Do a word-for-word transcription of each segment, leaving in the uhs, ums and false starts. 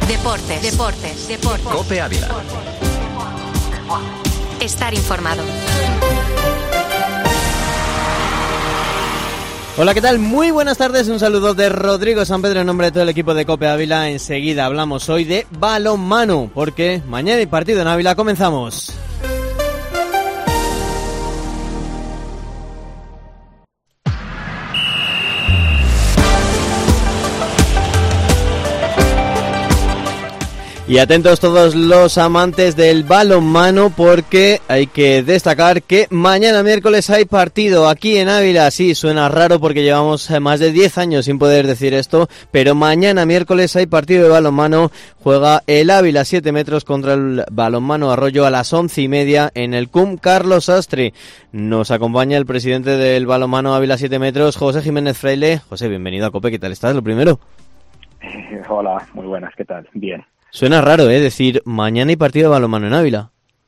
Deportes, deportes, deportes. COPE Ávila. Estar informado. Hola, ¿qué tal? Muy buenas tardes, un saludo de Rodrigo San Pedro en nombre de todo el equipo de COPE Ávila. Enseguida hablamos hoy de balonmano, porque mañana hay partido en Ávila, comenzamos. Y atentos todos los amantes del balonmano, porque hay que destacar que mañana miércoles hay partido aquí en Ávila. Sí, suena raro porque llevamos más de diez años sin poder decir esto, pero mañana miércoles hay partido de balonmano. Juega el Ávila siete metros contra el Balonmano Arroyo a las once y media en el C U M Carlos Sastre. Nos acompaña el presidente del balonmano Ávila siete metros, José Jiménez Fraile. José, bienvenido a COPE, ¿qué tal estás? Lo primero. Eh, hola, muy buenas, ¿qué tal? Bien. Suena raro, ¿eh? Decir, mañana hay partido de balonmano en Ávila.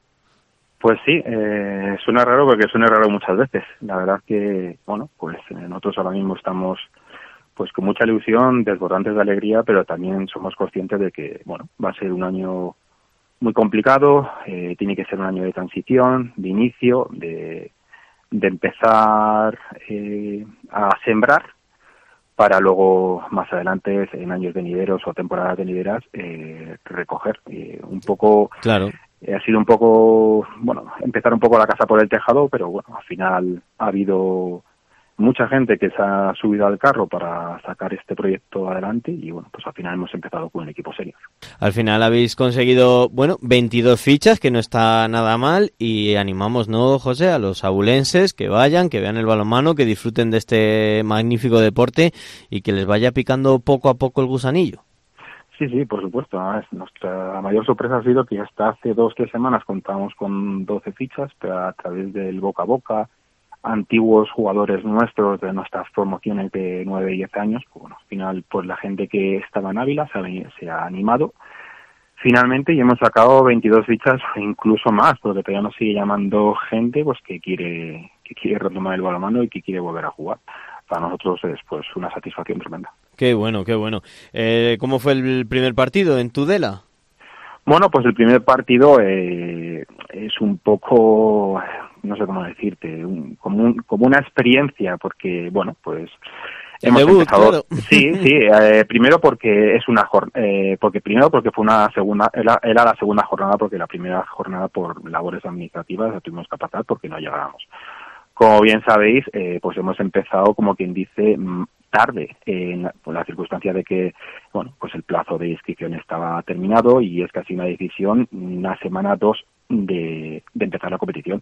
Pues sí, eh, suena raro porque suena raro muchas veces. La verdad que, bueno, pues nosotros ahora mismo estamos pues con mucha ilusión, desbordantes de alegría, pero también somos conscientes de que, bueno, va a ser un año muy complicado, eh, tiene que ser un año de transición, de inicio, de, de empezar eh, a sembrar, para luego, más adelante, en años venideros o temporadas venideras, eh, recoger. Eh, un poco, claro. Eh, ha sido un poco, bueno, empezar un poco la casa por el tejado, pero bueno, al final ha habido mucha gente que se ha subido al carro para sacar este proyecto adelante y bueno, pues al final hemos empezado con un equipo serio. Al final habéis conseguido, bueno, veintidós fichas, que no está nada mal, y animamos, ¿no, José?, a los abulenses que vayan, que vean el balonmano, que disfruten de este magnífico deporte y que les vaya picando poco a poco el gusanillo. Sí, sí, por supuesto. Nuestra mayor sorpresa ha sido que hasta hace dos, tres semanas contábamos con doce fichas, pero a través del boca a boca, antiguos jugadores nuestros de nuestras promociones de nueve y diez años, pues bueno, al final pues la gente que estaba en Ávila se ha, se ha animado finalmente y hemos sacado veintidós fichas, incluso más, porque todavía nos sigue llamando gente pues que quiere que quiere retomar el balonmano y que quiere volver a jugar. Para nosotros es pues una satisfacción tremenda. Qué bueno, qué bueno. Eh, ¿Cómo fue el primer partido en Tudela? Bueno, pues el primer partido eh, es un poco, no sé cómo decirte, un, como, un, como una experiencia, porque, bueno, pues el hemos debut, empezado. Claro. Sí, sí, eh, primero porque es una eh, porque primero porque fue una segunda, era, era la segunda jornada, porque la primera jornada por labores administrativas la tuvimos que pasar porque no llegábamos. Como bien sabéis, eh, pues hemos empezado, como quien dice, tarde, en la, por la circunstancia de que, bueno, pues el plazo de inscripción estaba terminado y es casi una decisión una semana, dos de, de empezar la competición.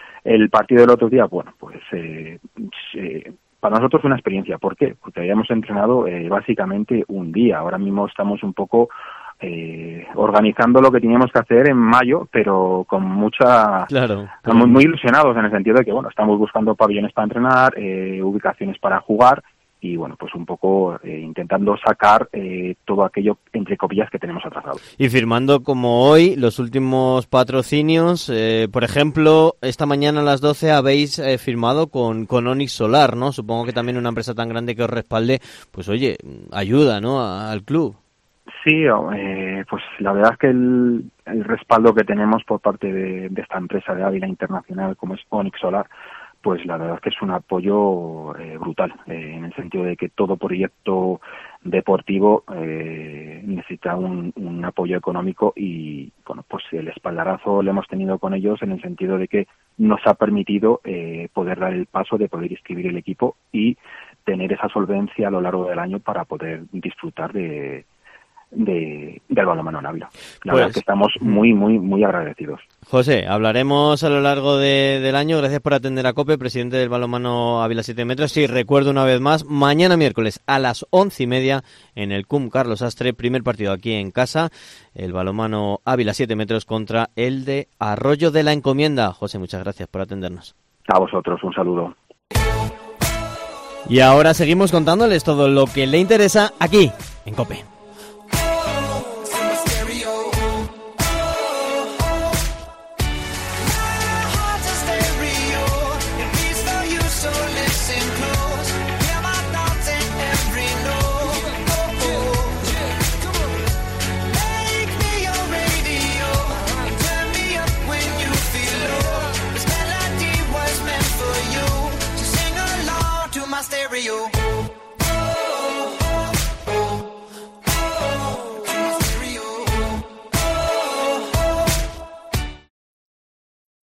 El partido del otro día, bueno, pues eh, eh, para nosotros fue una experiencia. ¿Por qué? Porque habíamos entrenado eh, básicamente un día. Ahora mismo estamos un poco eh, organizando lo que teníamos que hacer en mayo, pero con mucha... Claro. Estamos muy ilusionados en el sentido de que, bueno, estamos buscando pabellones para entrenar, eh, ubicaciones para jugar y, bueno, pues un poco eh, intentando sacar eh, todo aquello, entre comillas, que tenemos atrasado. Y firmando, como hoy, los últimos patrocinios. Eh, por ejemplo, esta mañana a las doce habéis eh, firmado con, con Onyx Solar, ¿no? Supongo que también una empresa tan grande que os respalde, pues oye, ayuda, ¿no?, a, al club. Sí, eh, pues la verdad es que el, el respaldo que tenemos por parte de, de esta empresa de Ávila Internacional como es Onyx Solar, pues la verdad es que es un apoyo eh, brutal, eh, en el sentido de que todo proyecto deportivo eh, necesita un, un apoyo económico y, bueno, pues el espaldarazo lo hemos tenido con ellos en el sentido de que nos ha permitido eh, poder dar el paso de poder inscribir el equipo y tener esa solvencia a lo largo del año para poder disfrutar de de del balonmano en Ávila. La pues, verdad es que estamos muy, muy, muy agradecidos. José, hablaremos a lo largo de, del año. Gracias por atender a COPE, presidente del balonmano Ávila siete metros. Y recuerdo una vez más, mañana miércoles a las once y media en el C U M Carlos Sastre, primer partido aquí en casa, el balonmano Ávila siete metros contra el de Arroyo de la Encomienda. José, muchas gracias por atendernos. A vosotros, un saludo. Y ahora seguimos contándoles todo lo que le interesa aquí, en COPE. stereo.